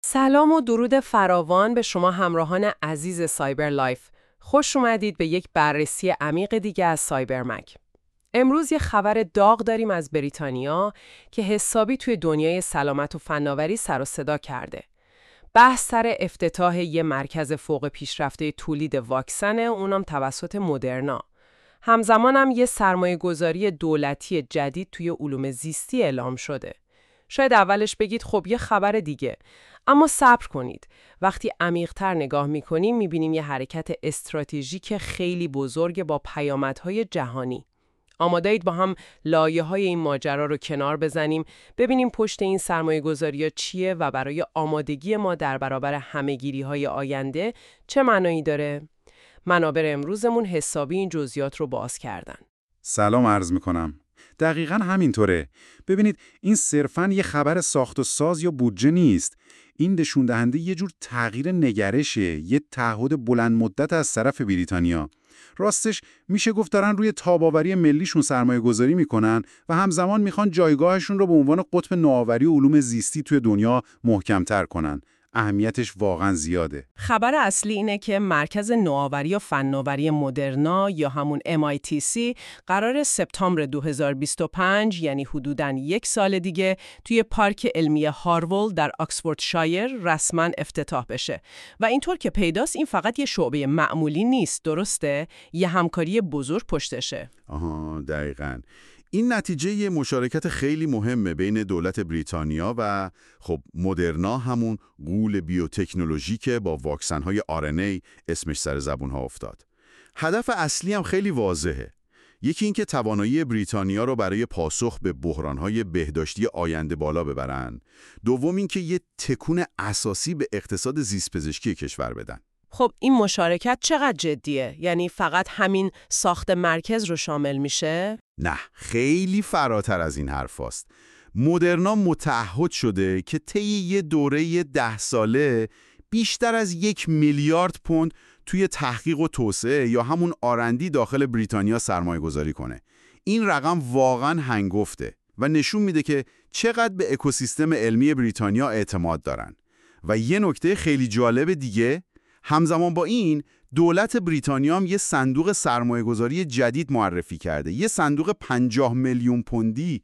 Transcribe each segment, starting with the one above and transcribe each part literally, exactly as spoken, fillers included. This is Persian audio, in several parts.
سلام و درود فراوان به شما همراهان عزیز سایبر لایف. خوش اومدید به یک بررسی عمیق دیگه از سایبر مک. امروز یه خبر داغ داریم از بریتانیا که حسابی توی دنیای سلامت و فناوری سر و صدا کرده. بحث سر افتتاح یه مرکز فوق پیشرفته تولید واکسن، اونم توسط مدرنا. همزمان هم یه سرمایه گذاری دولتی جدید توی علوم زیستی اعلام شده. شاید اولش بگید خب یه خبر دیگه، اما صبر کنید. وقتی عمیق‌تر نگاه می‌کنیم می‌بینیم یه حرکت استراتژیک خیلی بزرگ با پیامدهای جهانی. آماده‌اید با هم لایه‌های این ماجرا رو کنار بزنیم، ببینیم پشت این سرمایه‌گذاری‌ها چیه و برای آمادگی ما در برابر همه‌گیری‌های آینده چه معنایی داره؟ منابع امروزمون حسابی این جزئیات رو باز کردن. سلام عرض میکنم. دقیقاً همینطوره. ببینید این صرفاً یه خبر ساخت و ساز یا بودجه نیست. این نشون دهنده یه جور تغییر نگرشه، یه تعهد بلند مدت از طرف بریتانیا. راستش میشه گفت دارن روی تاب‌آوری ملیشون سرمایه گذاری میکنن و همزمان میخوان جایگاهشون رو به عنوان قطب نوآوری و علوم زیستی توی دنیا محکم‌تر کنن. اهمیتش واقعاً زیاده. خبر اصلی اینه که مرکز نوآوری و فناوری مدرنا یا همون ام آی تی سی قرار سپتامبر دو هزار و بیست و پنج، یعنی حدوداً یک سال دیگه، توی پارک علمی هارولد در آکسفوردشایر رسما افتتاح بشه. و اینطور که پیداست این فقط یه شعبه معمولی نیست، درسته؟ یه همکاری بزرگ پشتشه. آها، دقیقاً. این نتیجه یه مشارکت خیلی مهمه بین دولت بریتانیا و خب مدرنا، همون غول بیوتکنولوژی که با واکسن‌های آر ان ای اسمش سر زبون‌ها افتاد. هدف اصلی هم خیلی واضحه. یکی این که توانایی بریتانیا رو برای پاسخ به بحران‌های بهداشتی آینده بالا ببرن. دوم این که یه تکون اساسی به اقتصاد زیست‌پزشکی کشور بدن. خب این مشارکت چقدر جدیه؟ یعنی فقط همین ساخت مرکز رو شامل میشه؟ نه، خیلی فراتر از این حرف هست. مدرنا متعهد شده که طی یه دوره ده ساله بیشتر از یک میلیارد پوند توی تحقیق و توسعه یا همون آرندی داخل بریتانیا سرمایه گذاری کنه. این رقم واقعا هنگفته و نشون میده که چقدر به اکوسیستم علمی بریتانیا اعتماد دارن. و یه نکته خیلی جالب دیگه، همزمان با این دولت بریتانیا هم یه صندوق سرمایه‌گذاری جدید معرفی کرده. یه صندوق پنجاه میلیون پوندی.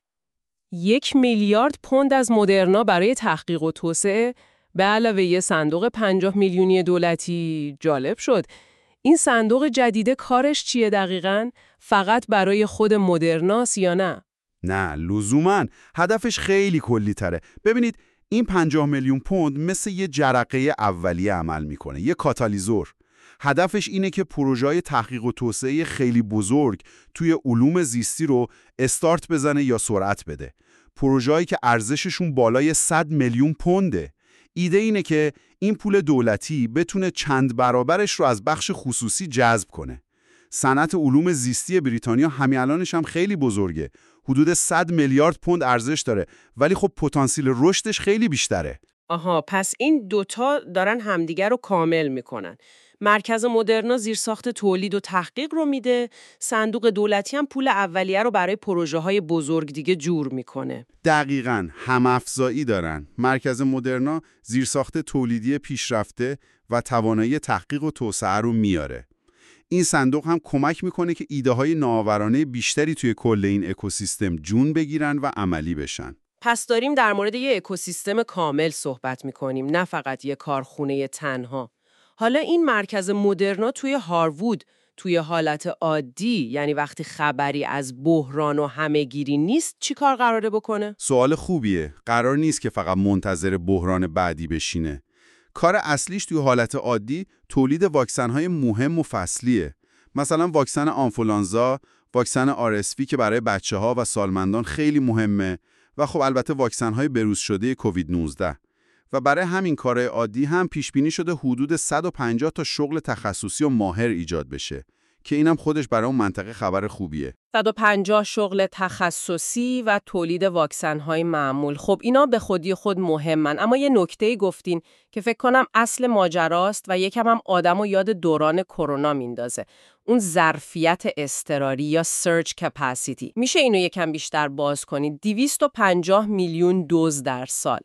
یک میلیارد پوند از مدرنا برای تحقیق و توسعه به علاوه یه صندوق پنجاه میلیونی دولتی. جالب شد. این صندوق جدیده کارش چیه دقیقاً؟ فقط برای خود مدرناست یا نه؟ نه، لزوماً. هدفش خیلی کلی تره. ببینید این پنجاه میلیون پوند مثل یه جرقه اولیه عمل میکنه، یه کاتالیزور. هدفش اینه که پروژه‌های تحقیق و توسعه خیلی بزرگ توی علوم زیستی رو استارت بزنه یا سرعت بده. پروژه‌هایی که ارزششون بالای صد میلیون پونده. ایده اینه که این پول دولتی بتونه چند برابرش رو از بخش خصوصی جذب کنه. صنعت علوم زیستی بریتانیا همین الانش هم خیلی بزرگه. حدود صد میلیارد پوند ارزش داره، ولی خب پتانسیل رشدش خیلی بیشتره. آها، پس این دوتا دارن همدیگر رو کامل میکنن. مرکز مدرنا زیرساخت تولید و تحقیق رو میده، صندوق دولتی هم پول اولیه رو برای پروژه های بزرگ دیگه جور میکنه. دقیقاً، هم‌افزایی دارن. مرکز مدرنا زیرساخت تولیدی پیشرفته و توانایی تحقیق و توسعه رو میاره. این صندوق هم کمک میکنه که ایده های نوآورانه بیشتری توی کل این اکوسیستم جون بگیرن و عملی بشن. پس داریم در مورد یه اکوسیستم کامل صحبت میکنیم، نه فقط یه کارخونه تنها. حالا این مرکز مدرنا توی هاروود توی حالت عادی، یعنی وقتی خبری از بحران و همه‌گیری نیست، چی کار قراره بکنه؟ سوال خوبیه. قرار نیست که فقط منتظر بحران بعدی بشینه. کار اصلیش توی حالت عادی تولید واکسن‌های مهم و فصلیه. مثلا واکسن آنفولانزا، واکسن آر اس وی که برای بچه‌ها و سالمندان خیلی مهمه و خب البته واکسن‌های بروز شده کووید نوزده. و برای همین کارهای عادی هم پیش بینی شده حدود صد و پنجاه تا شغل تخصصی و ماهر ایجاد بشه که اینم خودش برای اون منطقه خبر خوبیه. صد و پنجاه شغل تخصصی و تولید واکسن‌های معمول. خب اینا به خودی خود مهمن، اما یه نکته‌ای گفتین که فکر کنم اصل ماجراست و یکم هم آدمو یاد دوران کرونا میندازه. اون ظرفیت اضطراری یا سرج کپاسیتی. میشه اینو یکم بیشتر باز کنید؟ دویست و پنجاه میلیون دوز در سال.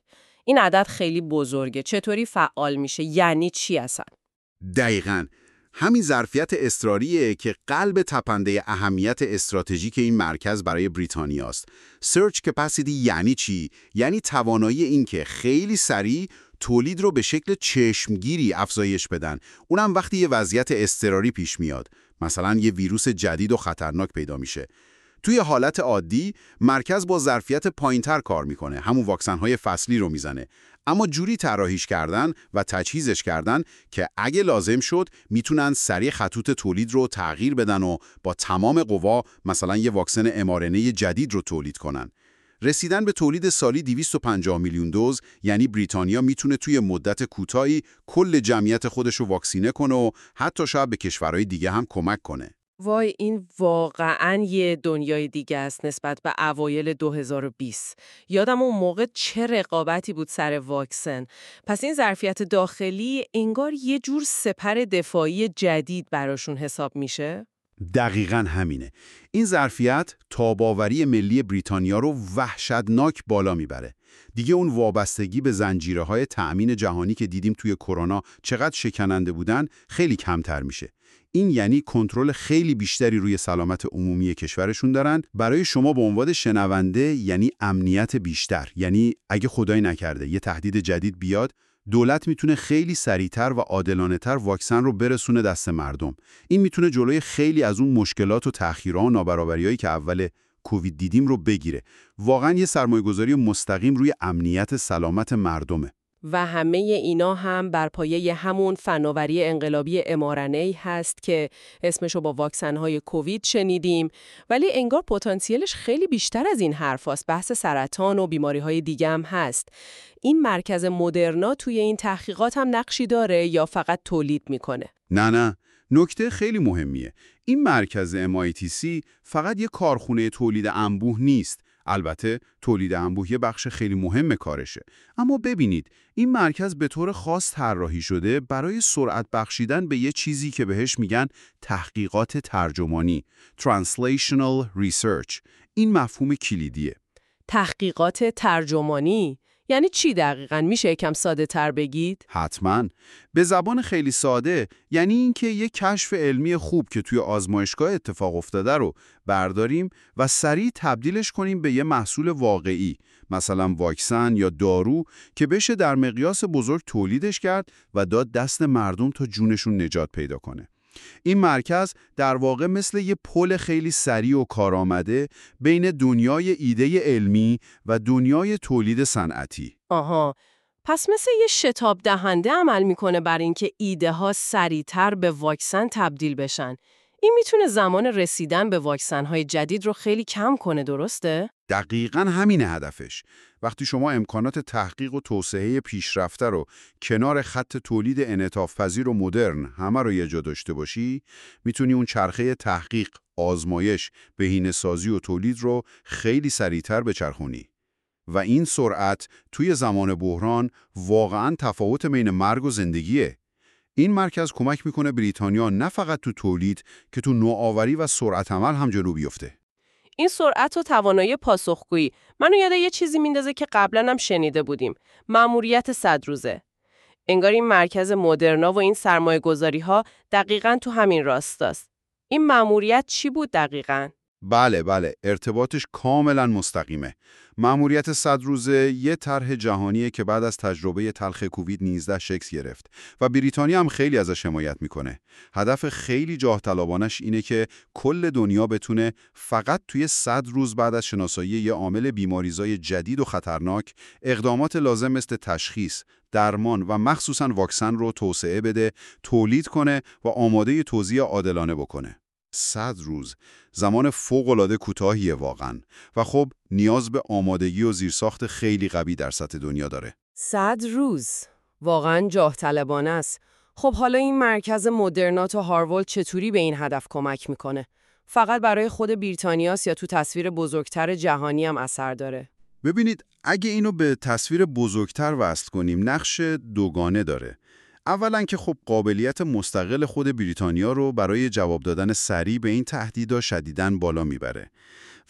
این عدد خیلی بزرگه. چطوری فعال میشه؟ یعنی چی اصلا؟ دقیقاً. همین ظرفیت اضطراریه که قلب تپنده اهمیت استراتژیک این مرکز برای بریتانیاست. سرچ کپاسیتی یعنی چی؟ یعنی توانایی این که خیلی سریع تولید رو به شکل چشمگیری افزایش بدن. اونم وقتی یه وضعیت اضطراری پیش میاد. مثلا یه ویروس جدید و خطرناک پیدا میشه. توی حالت عادی مرکز با ظرفیت پایینتر کار میکنه، همون واکسن‌های فصلی رو میزنه، اما جوری طراحیش کردن و تجهیزش کردن که اگه لازم شد میتونن سریع خطوط تولید رو تغییر بدن و با تمام قوا مثلا یه واکسن ام آر ان ای جدید رو تولید کنن. رسیدن به تولید سالی دویست و پنجاه میلیون دوز یعنی بریتانیا میتونه توی مدت کوتاهی کل جمعیت خودش رو واکسینه کنه و حتی شاید به کشورهای دیگه هم کمک کنه. وای، این واقعاً یه دنیای دیگه است نسبت به اوایل دو هزار و بیست. یادم اون موقع چه رقابتی بود سر واکسن. پس این ظرفیت داخلی انگار یه جور سپر دفاعی جدید براشون حساب میشه؟ دقیقاً همینه. این ظرفیت تاباوری ملی بریتانیا رو وحشتناک بالا میبره. دیگه اون وابستگی به زنجیره‌های تأمین جهانی که دیدیم توی کرونا چقدر شکننده بودن خیلی کمتر میشه. این یعنی کنترل خیلی بیشتری روی سلامت عمومی کشورشون دارن. برای شما به عنوان شنونده یعنی امنیت بیشتر. یعنی اگه خدای نکرده یه تهدید جدید بیاد، دولت میتونه خیلی سریعتر و عادلانه‌تر واکسن رو برسونه دست مردم. این میتونه جلوی خیلی از اون مشکلات و تأخیرها و نابرابری‌هایی که اول کووید دیدیم رو بگیره. واقعاً یه سرمایه‌گذاری مستقیم روی امنیت سلامت مردمه. و همه اینا هم بر پایه همون فناوری انقلابی ام آر ان ای هست که اسمشو با واکسن‌های کووید شنیدیم، ولی انگار پتانسیلش خیلی بیشتر از این حرفاست. بحث سرطان و بیماری‌های دیگه هم هست. این مرکز مدرنا توی این تحقیقات هم نقشی داره یا فقط تولید میکنه؟ نه نه، نکته خیلی مهمیه. این مرکز ام آی تی سی فقط یه کارخونه تولید انبوه نیست. البته تولید انبوه یه بخش خیلی مهم کارشه. اما ببینید، این مرکز به طور خاص طراحی شده برای سرعت بخشیدن به یه چیزی که بهش میگن تحقیقات ترجمانی، Translational Research. این مفهوم کلیدیه. تحقیقات ترجمانی یعنی چی دقیقاً؟ میشه یکم ساده تر بگید؟ حتماً. به زبان خیلی ساده یعنی اینکه یک کشف علمی خوب که توی آزمایشگاه اتفاق افتاده رو برداریم و سریع تبدیلش کنیم به یه محصول واقعی، مثلا واکسن یا دارو که بشه در مقیاس بزرگ تولیدش کرد و داد دست مردم تا جونشون نجات پیدا کنه. این مرکز در واقع مثل یه پل خیلی سریع و کارآمده بین دنیای ایده علمی و دنیای تولید صنعتی. آها، پس مثل یه شتاب دهنده عمل میکنه بر اینکه ایده ها سریعتر به واکسن تبدیل بشن. این میتونه زمان رسیدن به واکسن های جدید رو خیلی کم کنه، درسته؟ دقیقاً همینه هدفش. وقتی شما امکانات تحقیق و توسعه پیشرفته رو کنار خط تولید انعطاف‌پذیر و مدرن همه رو یه جا داشته باشی، میتونی اون چرخه تحقیق، آزمایش، بهینه‌سازی و تولید رو خیلی سریعتر بچرخونی. و این سرعت توی زمان بحران واقعاً تفاوت بین مرگ و زندگیه. این مرکز کمک میکنه بریتانیا نه فقط تو تولید که تو نوآوری و سرعت عمل هم جلو بیفته. این سرعت و توانایی پاسخگویی منو یاد یه چیزی میندازه که قبلا هم شنیده بودیم، مأموریت صد روزه. انگار این مرکز مدرنا و این سرمایه‌گذاری‌ها دقیقاً تو همین راستاست. این مأموریت چی بود دقیقاً؟ بله بله، ارتباطش کاملا مستقیمه. مأموریت صد روزه یه طرح جهانیه که بعد از تجربه تلخ کووید نوزده شکل گرفت و بریتانیا هم خیلی ازش حمایت میکنه. هدف خیلی جاه طلبانش اینه که کل دنیا بتونه فقط توی صد روز بعد از شناسایی یه عامل بیماریزای جدید و خطرناک اقدامات لازم مثل تشخیص، درمان و مخصوصاً واکسن رو توسعه بده، تولید کنه و آماده توزیع عادلانه بکنه. صد روز زمان فوق‌العاده کوتاهیه واقعاً و خب نیاز به آمادگی و زیرساخت خیلی قوی در سطح دنیا داره. صد روز واقعاً جاه طلبانه است. خب حالا این مرکز مدرنا تا هاروارد چطوری به این هدف کمک میکنه؟ فقط برای خود بریتانیاست یا تو تصویر بزرگتر جهانی هم اثر داره؟ ببینید، اگه اینو به تصویر بزرگتر وصل کنیم نقش دوگانه داره. اولاً که خب قابلیت مستقل خود بریتانیا رو برای جواب دادن سریع به این تهدیدها شدیداً بالا میبره.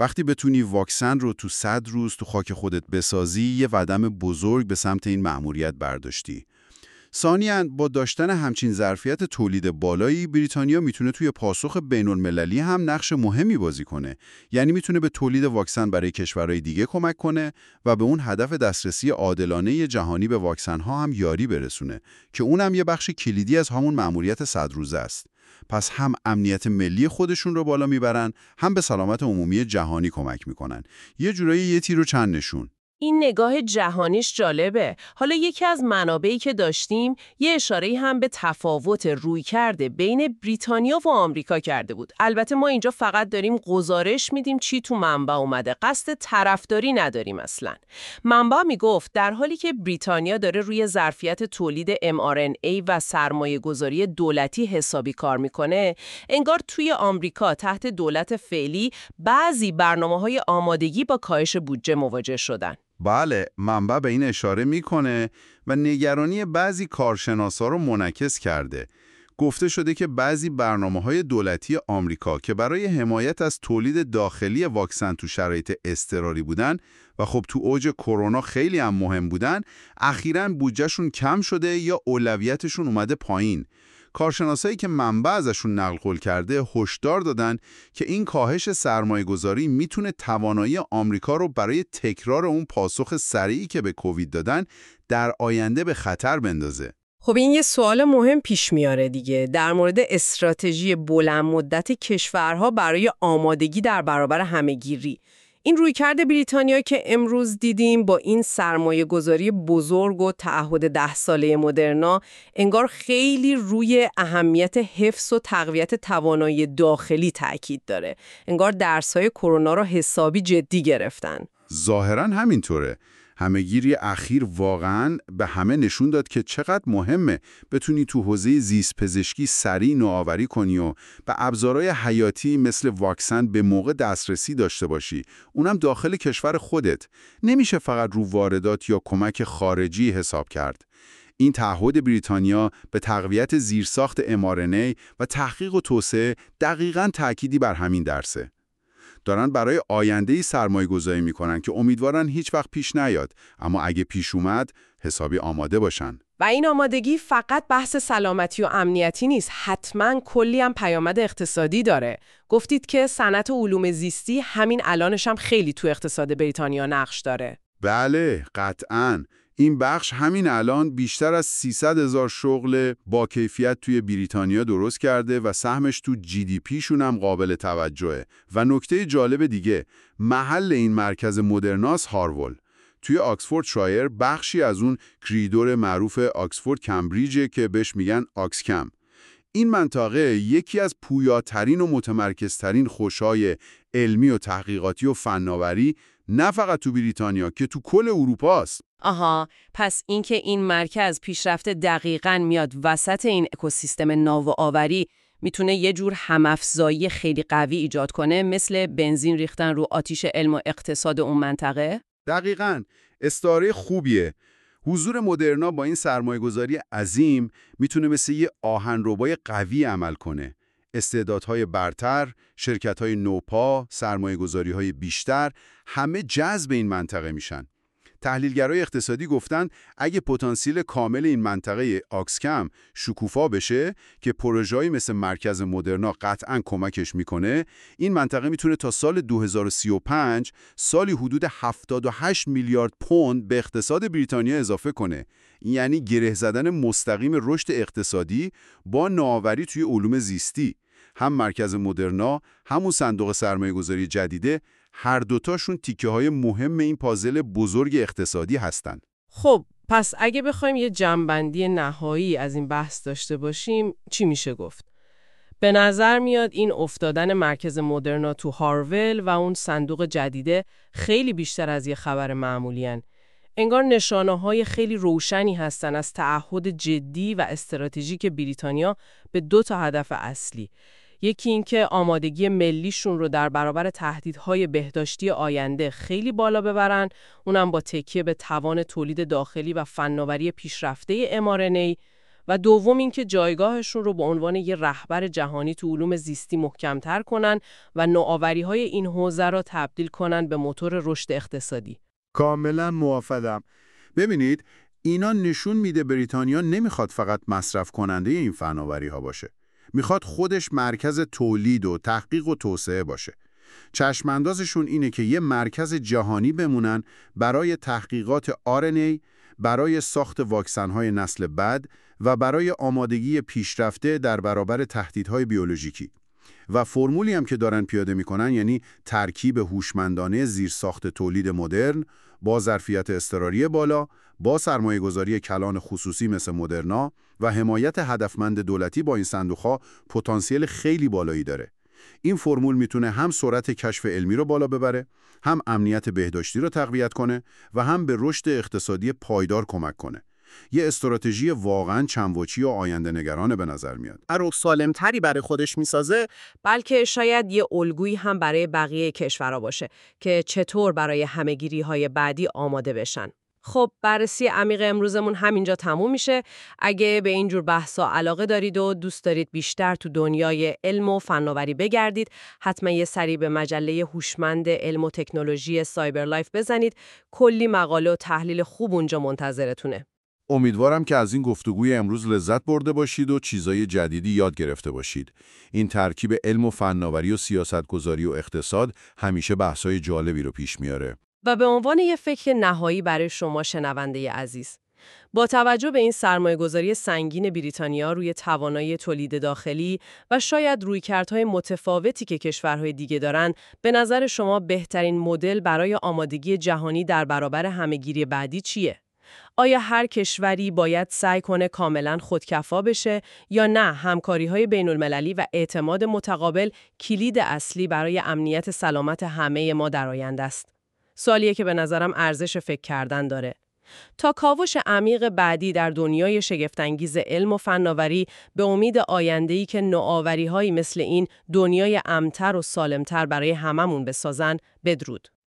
وقتی بتونی واکسن رو تو صد روز تو خاک خودت بسازی، یه قدم بزرگ به سمت این مأموریت برداشتی. ثانیاً با داشتن همچین ظرفیت تولید بالایی، بریتانیا میتونه توی پاسخ بین‌المللی هم نقش مهمی بازی کنه. یعنی میتونه به تولید واکسن برای کشورهای دیگه کمک کنه و به اون هدف دسترسی عادلانه جهانی به واکسن ها هم یاری برسونه که اونم یه بخش کلیدی از همون مأموریت صد روزه است. پس هم امنیت ملی خودشون رو بالا میبرن، هم به سلامت عمومی جهانی کمک میکنن. یه جورایی یه تیر و چند نشون. این نگاه جهانیش جالبه. حالا یکی از منابعی که داشتیم یه اشاره‌ای هم به تفاوت رویکرد بین بریتانیا و آمریکا کرده بود. البته ما اینجا فقط داریم گزارش میدیم چی تو منبع اومده. قصد طرفداری نداریم اصلا. منبع میگفت در حالی که بریتانیا داره روی ظرفیت تولید ام آر ان ای و سرمایه‌گذاری دولتی حسابی کار میکنه، انگار توی آمریکا تحت دولت فعلی بعضی برنامه‌های آمادگی با کاهش بودجه مواجه شدن. بله، منبع به این اشاره میکنه و نگرانی بعضی کارشناسا رو منعکس کرده. گفته شده که بعضی برنامه‌های دولتی آمریکا که برای حمایت از تولید داخلی واکسن تو شرایط اضطراری بودن و خب تو اوج کرونا خیلی هم مهم بودن، اخیراً بودجهشون کم شده یا اولویتشون اومده پایین. کارشناسایی که منبع ازشون نقل قول کرده هشدار دادن که این کاهش سرمایه‌گذاری میتونه توانایی آمریکا رو برای تکرار اون پاسخ سریعی که به کووید دادن در آینده به خطر بندازه. خب این یه سوال مهم پیش میاره دیگه، در مورد استراتژی بلند مدت کشورها برای آمادگی در برابر همه‌گیری. این رویکرد بریتانیا که امروز دیدیم با این سرمایه گذاری بزرگ و تعهد ده ساله مدرنا، انگار خیلی روی اهمیت حفظ و تقویت توانایی داخلی تاکید داره. انگار درس‌های کرونا رو حسابی جدی گرفتن. ظاهراً همینطوره. همه‌گیری اخیر واقعاً به همه نشون داد که چقدر مهمه بتونی تو حوزه زیست پزشکی سریع نوآوری کنی و به ابزارهای حیاتی مثل واکسن به موقع دسترسی داشته باشی، اونم داخل کشور خودت. نمیشه فقط رو واردات یا کمک خارجی حساب کرد. این تعهد بریتانیا به تقویت زیرساخت ام آر ان ای و تحقیق و توسعه دقیقاً تأکیدی بر همین درسه. دارن برای آینده‌ای سرمایه‌گذاری میکنن که امیدوارن هیچ وقت پیش نیاد، اما اگه پیش اومد حسابی آماده باشن. و این آمادگی فقط بحث سلامتی و امنیتی نیست، حتما کلی هم پیامد اقتصادی داره. گفتید که صنعت علوم زیستی همین الانش هم خیلی تو اقتصاد بریتانیا نقش داره. بله، قطعاً. این بخش همین الان بیشتر از سیصد هزار شغل با کیفیت توی بریتانیا درست کرده و سهمش تو جی دی پی شون هم قابل توجهه. و نکته جالب دیگه، محل این مرکز مدرناس هارول. توی آکسفورد شایر بخشی از اون کریدور معروف آکسفورد کمبریجه که بهش میگن آکسکم. این منطقه یکی از پویاترین و متمرکزترین خوشهای علمی و تحقیقاتی و فناوری نه فقط تو بریتانیا که تو کل اروپا است. آها، پس اینکه این مرکز پیشرفته دقیقاً میاد وسط این اکوسیستم نوآوری میتونه یه جور همافزایی خیلی قوی ایجاد کنه، مثل بنزین ریختن رو آتیش علم و اقتصاد اون منطقه؟ دقیقاً، استعاره خوبیه. حضور مدرنا با این سرمایه‌گذاری عظیم میتونه مثل یه آهنربای قوی عمل کنه. استعدادهای برتر، شرکت‌های نوپا، سرمایه‌گذاری‌های بیشتر، همه جذب این منطقه میشن. تحلیلگرای اقتصادی گفتن اگه پتانسیل کامل این منطقه آکسکم شکوفا بشه که پروژه‌ای مثل مرکز مدرنا قطعاً کمکش میکنه، این منطقه میتونه تا سال دو هزار و سی و پنج سالی حدود هفتاد و هشت میلیارد پوند به اقتصاد بریتانیا اضافه کنه. یعنی گره زدن مستقیم رشد اقتصادی با نوآوری توی علوم زیستی. هم مرکز مدرنا، همون صندوق سرمایه‌گذاری جدیده، هر دوتاشون تیکه های مهم این پازل بزرگ اقتصادی هستن. خب پس اگه بخوایم یه جمع‌بندی نهایی از این بحث داشته باشیم چی میشه گفت؟ به نظر میاد این افتادن مرکز مدرنا تو هارول و اون صندوق جدیده خیلی بیشتر از یه خبر معمولی هن. انگار نشانه‌های خیلی روشنی هستن از تعهد جدی و استراتژیک بریتانیا به دو تا هدف اصلی. یکی این که آمادگی ملیشون رو در برابر تهدیدهای بهداشتی آینده خیلی بالا ببرن، اونم با تکیه به توان تولید داخلی و فناوری پیشرفته ام آر ان ای، و دوم اینکه جایگاهشون رو به عنوان یه رهبر جهانی تو علوم زیستی محکم‌تر کنن و نوآوری‌های این حوزه را تبدیل کنن به موتور رشد اقتصادی. کاملا موافقم. ببینید اینا نشون میده بریتانیا نمیخواد فقط مصرف کننده این فناوری‌ها باشه. میخواد خودش مرکز تولید و تحقیق و توسعه باشه. چشماندازشون اینه که یه مرکز جهانی بمونن برای تحقیقات آر ان ای، برای ساخت واکسن‌های نسل بعد و برای آمادگی پیشرفته در برابر تهدیدهای بیولوژیکی. و فرمولی هم که دارن پیاده میکنن یعنی ترکیب هوشمندانه زیرساخت تولید مدرن با ظرفیت اضطراری بالا، با سرمایه‌گذاری کلان خصوصی مثل مدرنا و حمایت هدفمند دولتی با این صندوق‌ها پتانسیل خیلی بالایی داره. این فرمول میتونه هم سرعت کشف علمی رو بالا ببره، هم امنیت بهداشتی رو تقویت کنه و هم به رشد اقتصادی پایدار کمک کنه. یه استراتژی واقعاً چندوجهی و آینده نگرانه به نظر میاد. رو سالمتری برای خودش میسازه، بلکه شاید یه الگویی هم برای بقیه کشورها باشه که چطور برای همه‌گیری‌های بعدی آماده بشن. خب بررسی عمیق امروزمون همینجا تموم میشه. اگه به این جور بحثا علاقه دارید و دوست دارید بیشتر تو دنیای علم و فناوری بگردید، حتما یه سری به مجله هوشمند علم و تکنولوژی سایبر لایف بزنید. کلی مقاله و تحلیل خوب اونجا منتظرتونه. امیدوارم که از این گفتگوی امروز لذت برده باشید و چیزای جدیدی یاد گرفته باشید. این ترکیب علم و فناوری و سیاستگذاری و اقتصاد همیشه بحثای جالبی رو پیش میاره. و به عنوان یه فکر نهایی برای شما شنونده عزیز، با توجه به این سرمایه‌گذاری سنگین بریتانیا روی توانایی تولید داخلی و شاید رویکردهای متفاوتی که کشورهای دیگه دارن، به نظر شما بهترین مدل برای آمادگی جهانی در برابر همه‌گیری بعدی چیه؟ آیا هر کشوری باید سعی کنه کاملا خودکفا بشه یا نه همکاری‌های بین‌المللی و اعتماد متقابل کلید اصلی برای امنیت سلامت همه ما در آینده است؟ سوالیه که به نظرم ارزش فکر کردن داره. تا کاوش عمیق بعدی در دنیای شگفت‌انگیز علم و فناوری، به امید آینده‌ای که نوآوری‌هایی مثل این دنیای امن‌تر و سالم‌تر برای هممون بسازن، بدرود.